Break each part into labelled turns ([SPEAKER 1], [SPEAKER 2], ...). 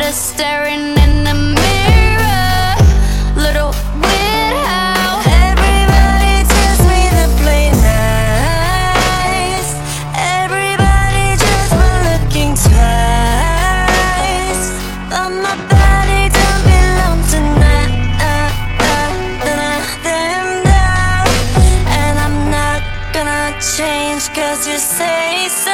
[SPEAKER 1] just staring in the mirror. Little weird how everybody tells me to play nice. Everybody just been looking twice, but my body don't belong tonight. And I'm not gonna change 'cause you say so.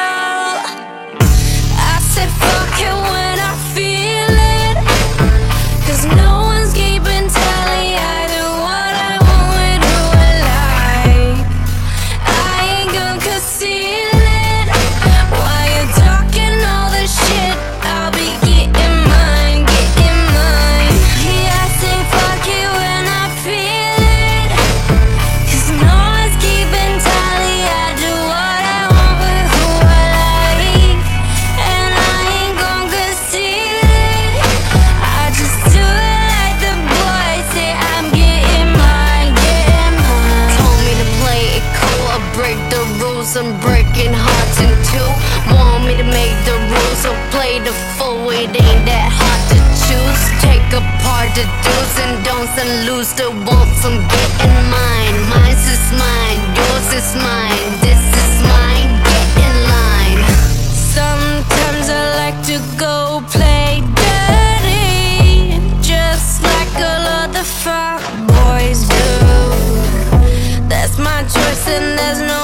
[SPEAKER 1] I said fuck it when I feel it, 'cause no one's keeping tally. I do what I want with who I like. I ain't gonna conceal it. While you're talking all this shit, I'll be getting mine, getting mine. Yeah, I say fuck it when I feel it, 'cause no one's keeping tally. I do what I want with who I like, and I ain't gonna conceal it. I just do it like the boys say. I'm getting mine, getting mine. Told me to play it cool, I break the rules. I'm breaking hearts in two. Want me to make the rules, so play the fool. It ain't that hard to choose. Take apart the do's and don'ts and lose the wants. I'm getting mine. Mine's is mine, yours is mine. This is mine, get in line. Sometimes I like to go play dirty, just like all other fuck boys do. That's my choice and there's no